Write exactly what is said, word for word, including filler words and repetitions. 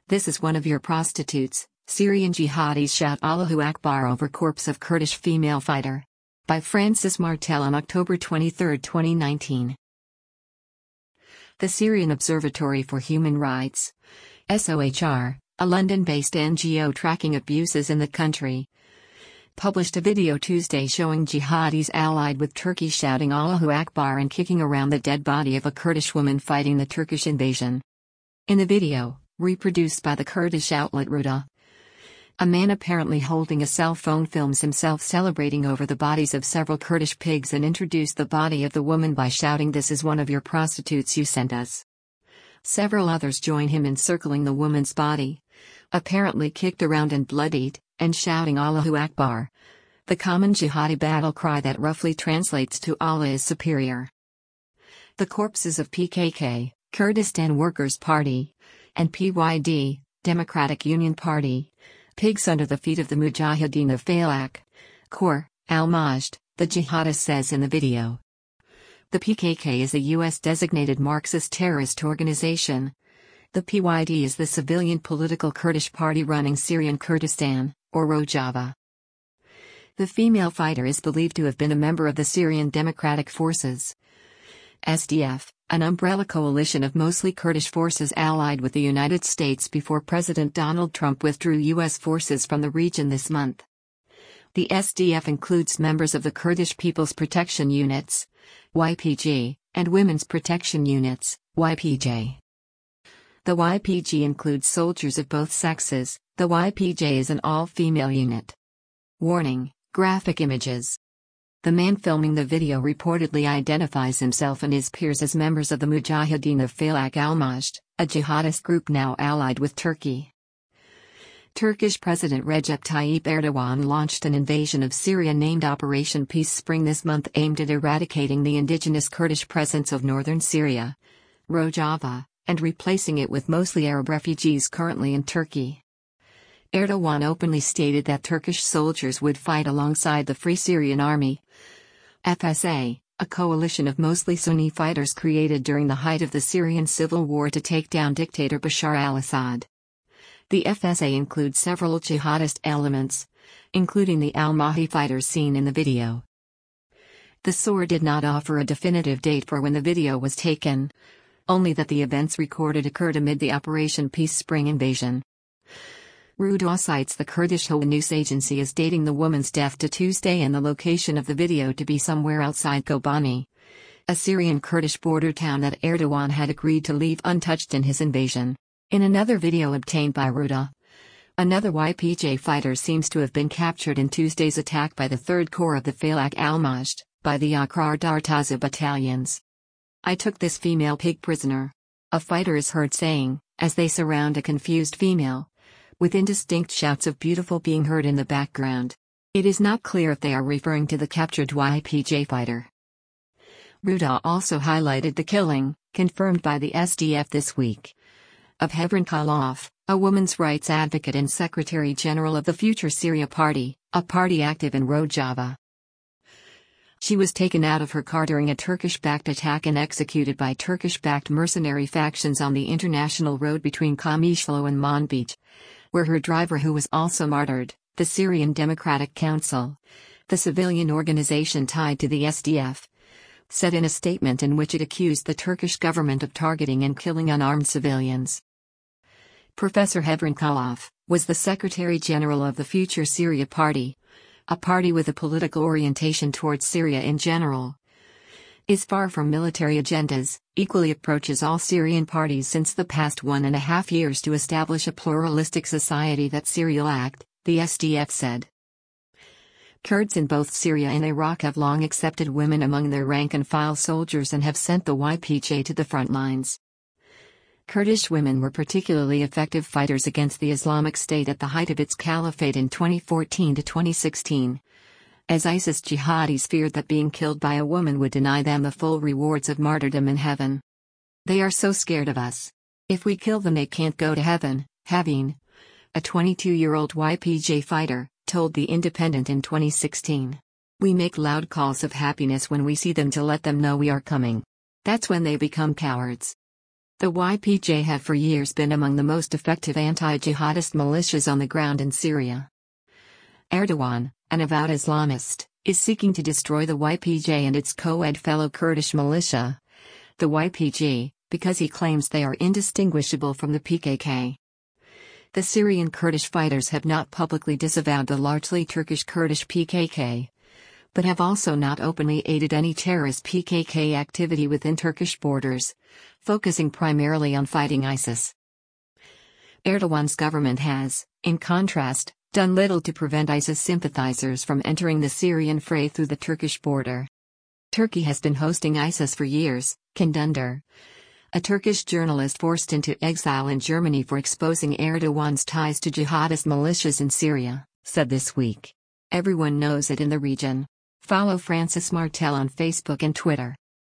This is one of your prostitutes, Syrian jihadis shout Allahu Akbar over corpse of Kurdish female fighter. By Francis Martel on October twenty-third, twenty nineteen. The Syrian Observatory for Human Rights, S O H R, a London-based N G O tracking abuses in the country, published a video Tuesday showing jihadis allied with Turkey shouting Allahu Akbar and kicking around the dead body of a Kurdish woman fighting the Turkish invasion. In the video, reproduced by the Kurdish outlet Ruda, a man apparently holding a cell phone films himself celebrating over the bodies of several Kurdish pigs and introduced the body of the woman by shouting, "This is one of your prostitutes you sent us." Several others join him in circling the woman's body, apparently kicked around and bloodied, and shouting Allahu Akbar, the common jihadi battle cry that roughly translates to Allah is superior. The corpses of P K K, Kurdistan Workers' Party, and P Y D, Democratic Union Party, pigs under the feet of the Mujahideen of Failaq Corps, al-Majd, the jihadist says in the video. The P K K is a U S designated Marxist terrorist organization. The P Y D is the civilian political Kurdish party running Syrian Kurdistan, or Rojava. The female fighter is believed to have been a member of the Syrian Democratic Forces, S D F, an umbrella coalition of mostly Kurdish forces allied with the United States before President Donald Trump withdrew U S forces from the region this month. The S D F includes members of the Kurdish People's Protection Units, Y P G, and Women's Protection Units, Y P J. The Y P G includes soldiers of both sexes. The Y P J is an all-female unit. Warning: graphic images. The man filming the video reportedly identifies himself and his peers as members of the Mujahideen of Failaq al-Majd, a jihadist group now allied with Turkey. Turkish President Recep Tayyip Erdogan launched an invasion of Syria named Operation Peace Spring this month aimed at eradicating the indigenous Kurdish presence of northern Syria, Rojava, and replacing it with mostly Arab refugees currently in Turkey. Erdogan openly stated that Turkish soldiers would fight alongside the Free Syrian Army, F S A, a coalition of mostly Sunni fighters created during the height of the Syrian civil war to take down dictator Bashar al-Assad. The F S A includes several jihadist elements, including the al-Mahdi fighters seen in the video. The S O R did not offer a definitive date for when the video was taken, only that the events recorded occurred amid the Operation Peace Spring invasion. Ruda cites the Kurdish Hawa news agency as dating the woman's death to Tuesday and the location of the video to be somewhere outside Kobani, a Syrian Kurdish border town that Erdogan had agreed to leave untouched in his invasion. In another video obtained by Ruda, another Y P J fighter seems to have been captured in Tuesday's attack by the third Corps of the Failaq al-Majd, by the Akrar Dartaza battalions. "I took this female pig prisoner," a fighter is heard saying, as they surround a confused female, with indistinct shouts of "beautiful" being heard in the background. It is not clear if they are referring to the captured Y P J fighter. Ruda also highlighted the killing, confirmed by the S D F this week, of Hevrin Khalaf, a women's rights advocate and Secretary-General of the Future Syria Party, a party active in Rojava. She was taken out of her car during a Turkish-backed attack and executed by Turkish-backed mercenary factions on the international road between Qamishlo and Manbij, where her driver, who was also martyred, the Syrian Democratic Council, the civilian organization tied to the S D F, said in a statement in which it accused the Turkish government of targeting and killing unarmed civilians. Professor Hevrin Khalaf was the Secretary-General of the Future Syria Party, a party with a political orientation towards Syria in general, is far from military agendas, equally approaches all Syrian parties since the past one and a half years to establish a pluralistic society that Syria lacked, the S D F said. Kurds in both Syria and Iraq have long accepted women among their rank-and-file soldiers and have sent the Y P J to the front lines. Kurdish women were particularly effective fighters against the Islamic State at the height of its caliphate in twenty fourteen to twenty sixteen. As ISIS jihadis feared that being killed by a woman would deny them the full rewards of martyrdom in heaven. "They are so scared of us. If we kill them they can't go to heaven," Haveen, a twenty-two-year-old Y P J fighter, told The Independent in twenty sixteen. "We make loud calls of happiness when we see them to let them know we are coming. That's when they become cowards." The Y P J have for years been among the most effective anti-jihadist militias on the ground in Syria. Erdogan, an avowed Islamist, is seeking to destroy the Y P J and its co-ed fellow Kurdish militia, the Y P G, because he claims they are indistinguishable from the P K K. The Syrian Kurdish fighters have not publicly disavowed the largely Turkish Kurdish P K K, but have also not openly aided any terrorist P K K activity within Turkish borders, focusing primarily on fighting ISIS. Erdogan's government has, in contrast, done little to prevent ISIS sympathizers from entering the Syrian fray through the Turkish border. Turkey has been hosting ISIS for years, Can Dündar, a Turkish journalist forced into exile in Germany for exposing Erdogan's ties to jihadist militias in Syria, said this week. Everyone knows it in the region. Follow Francis Martel on Facebook and Twitter.